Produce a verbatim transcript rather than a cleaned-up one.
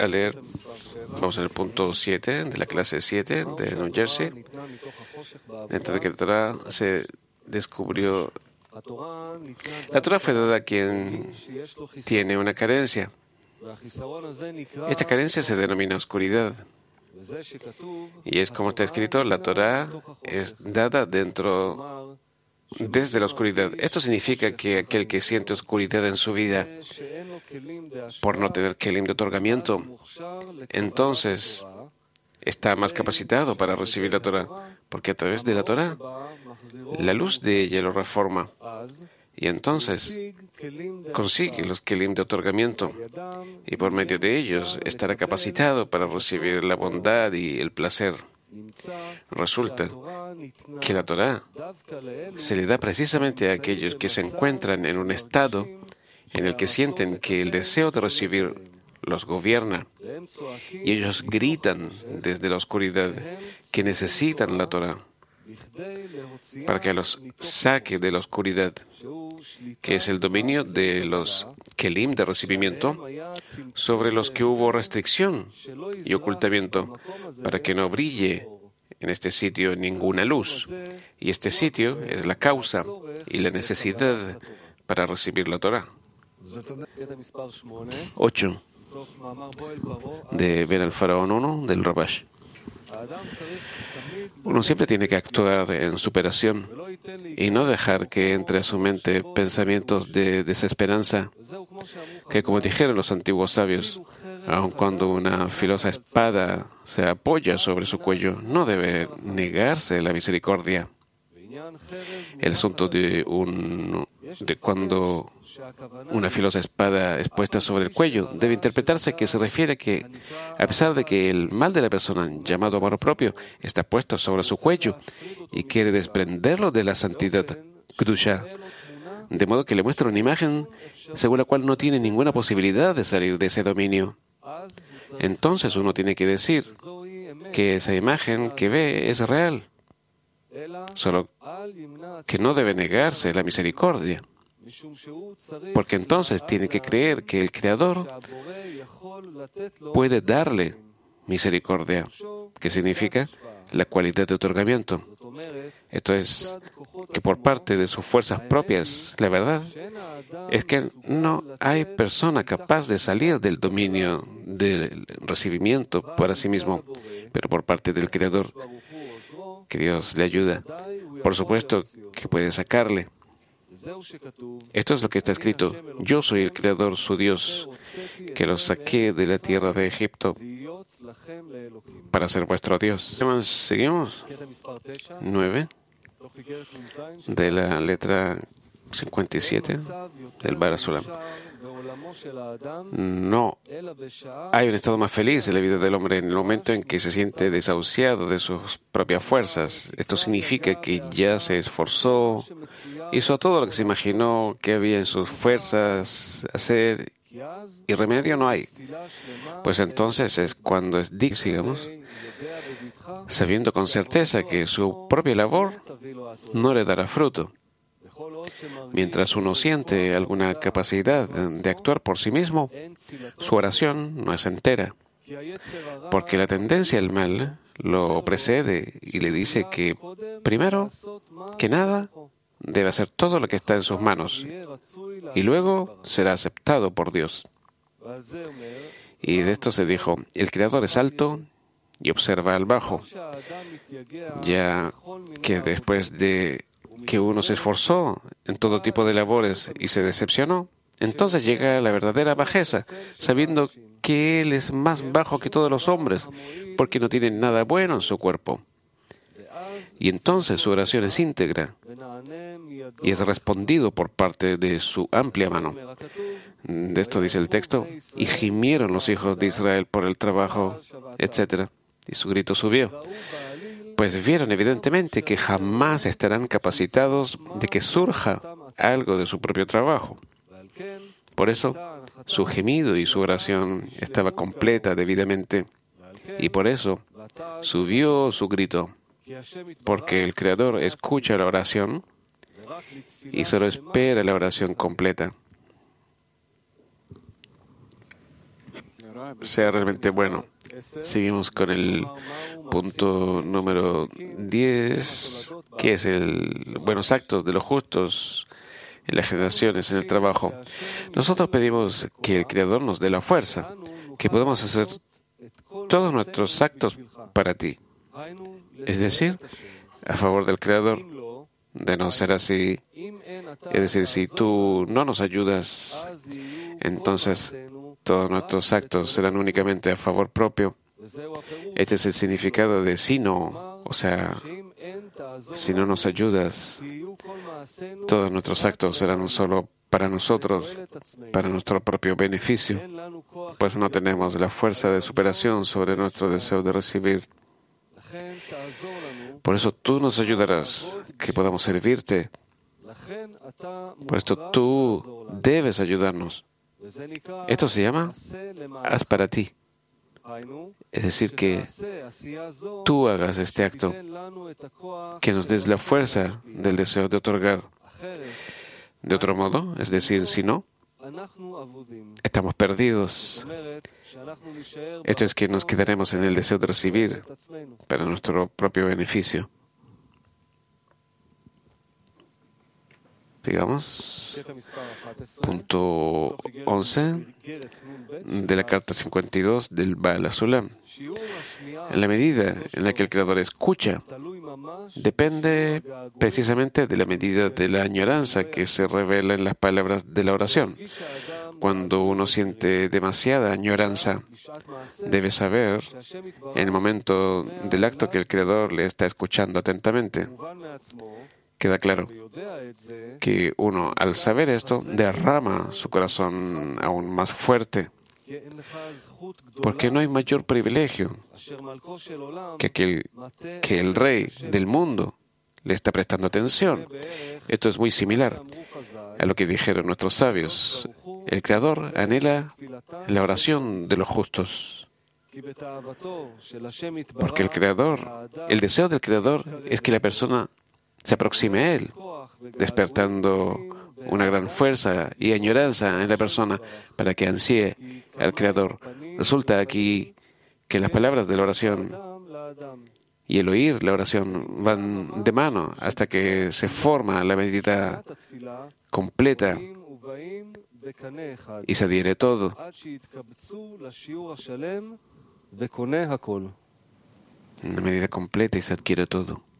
a leer, vamos al punto siete de la clase siete de New Jersey. Dentro de que la Torah se descubrió, la Torah fue dada a quien tiene una carencia. Esta carencia se denomina oscuridad. Y es como está escrito, la Torah es dada dentro, desde la oscuridad. Esto significa que aquel que siente oscuridad en su vida por no tener kelim de otorgamiento, entonces está más capacitado para recibir la Torah, porque a través de la Torah, la luz de ella lo reforma. Y entonces consigue los kelim de otorgamiento y por medio de ellos estará capacitado para recibir la bondad y el placer. Resulta que la Torah se le da precisamente a aquellos que se encuentran en un estado en el que sienten que el deseo de recibir los gobierna y ellos gritan desde la oscuridad que necesitan la Torah para que los saque de la oscuridad, que es el dominio de los kelim de recibimiento, sobre los que hubo restricción y ocultamiento, para que no brille en este sitio ninguna luz. Y este sitio es la causa y la necesidad para recibir la Torah. ocho. De Ben al Faraón uno, del Rabash. Uno siempre tiene que actuar en superación y no dejar que entre a su mente pensamientos de desesperanza, que como dijeron los antiguos sabios, aun cuando una filosa espada se apoya sobre su cuello, no debe negarse la misericordia. El asunto de, un, de cuando una filosa espada es puesta sobre el cuello debe interpretarse que se refiere a que, a pesar de que el mal de la persona, llamado amor propio, está puesto sobre su cuello y quiere desprenderlo de la santidad Kedusha, de modo que le muestra una imagen según la cual no tiene ninguna posibilidad de salir de ese dominio. Entonces uno tiene que decir que esa imagen que ve es real, solo que no debe negarse la misericordia, porque entonces tiene que creer que el Creador puede darle misericordia, que significa la cualidad de otorgamiento. Esto es, que por parte de sus fuerzas propias, la verdad es que no hay persona capaz de salir del dominio del recibimiento para sí mismo, pero por parte del Creador, que Dios le ayuda, por supuesto que puede sacarle. Esto es lo que está escrito: yo soy el Creador, su Dios, que los saqué de la tierra de Egipto para ser vuestro Dios. Seguimos. Nueve de la letra cincuenta y siete del Barasulam. No hay un estado más feliz en la vida del hombre en el momento en que se siente desahuciado de sus propias fuerzas. Esto significa que ya se esforzó, hizo todo lo que se imaginó que había en sus fuerzas hacer y remedio no hay. Pues entonces es cuando es digno, sigamos, sabiendo con certeza que su propia labor no le dará fruto. Mientras uno siente alguna capacidad de actuar por sí mismo, su oración no es entera, porque la tendencia al mal lo precede y le dice que, primero que nada, debe hacer todo lo que está en sus manos, y luego será aceptado por Dios. Y de esto se dijo: el Creador es alto y observa al bajo, ya que después de que uno se esforzó en todo tipo de labores y se decepcionó, entonces llega la verdadera bajeza, sabiendo que Él es más bajo que todos los hombres, porque no tiene nada bueno en su cuerpo. Y entonces su oración es íntegra y es respondido por parte de su amplia mano. De esto dice el texto: y gimieron los hijos de Israel por el trabajo, etcétera. Y su grito subió. Pues vieron evidentemente que jamás estarán capacitados de que surja algo de su propio trabajo. Por eso, su gemido y su oración estaba completa debidamente, y por eso subió su grito, porque el Creador escucha la oración y solo espera la oración completa. sea realmente bueno. Seguimos con el punto número diez, que es el buenos actos de los justos en las generaciones, en el trabajo. Nosotros pedimos que el Creador nos dé la fuerza, que podamos hacer todos nuestros actos para ti. Es decir, a favor del Creador. De no ser así, es decir, si tú no nos ayudas, entonces todos nuestros actos serán únicamente a favor propio. Este es el significado de si no, o sea, si no nos ayudas, todos nuestros actos serán solo para nosotros, para nuestro propio beneficio, pues no tenemos la fuerza de superación sobre nuestro deseo de recibir. Por eso tú nos ayudarás, que podamos servirte. Por esto tú debes ayudarnos. Esto se llama haz para ti. Es decir, que tú hagas este acto, que nos des la fuerza del deseo de otorgar. De otro modo, es decir, si no, estamos perdidos. Esto es que nos quedaremos en el deseo de recibir para nuestro propio beneficio. Sigamos. Punto once de la carta cincuenta y dos del Baal HaSulam. En la medida en la que el Creador escucha, depende precisamente de la medida de la añoranza que se revela en las palabras de la oración. Cuando uno siente demasiada añoranza, debe saber en el momento del acto que el Creador le está escuchando atentamente. Queda claro que uno, al saber esto, derrama su corazón aún más fuerte, porque no hay mayor privilegio que aquel que el Rey del mundo le está prestando atención. Esto es muy similar a lo que dijeron nuestros sabios. El Creador anhela la oración de los justos, porque el Creador, el deseo del Creador es que la persona se aproxime a Él, despertando una gran fuerza y añoranza en la persona para que ansíe al Creador. Resulta aquí que las palabras de la oración y el oír la oración van de mano hasta que se forma la medida completa y se adhiere todo. Una medida completa y se adquiere todo.